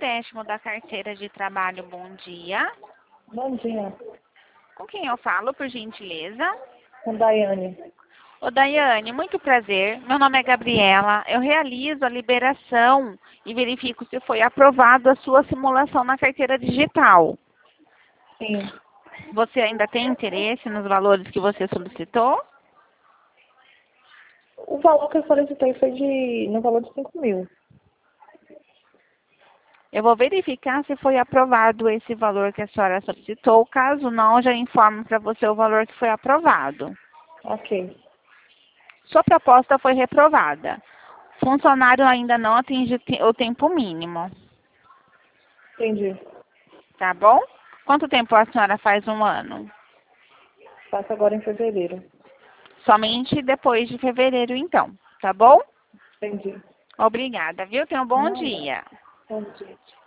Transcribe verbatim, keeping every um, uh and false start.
empréstimo da carteira de trabalho. Bom dia. Bom dia, Com quem eu falo, por gentileza? com Daiane. Ô, Daiane, muito prazer. Meu nome é Gabriela. Eu realizo a liberação e verifico se foi aprovado a sua simulação na carteira digital. Sim. Você ainda tem interesse nos valores que você solicitou? O valor que eu solicitei foi de, no valor de cinco mil. Eu vou verificar se foi aprovado esse valor que a senhora solicitou. Caso não, eu já informo para você o valor que foi aprovado. Ok, Sua proposta foi reprovada. Funcionário ainda não atinge te- o tempo mínimo. entendi. Tá bom? Quanto tempo a senhora faz um ano? Faço agora em fevereiro. Somente depois de fevereiro, então. Tá bom? Entendi. Obrigada, viu? Tenha um bom Nada. dia. Bom dia.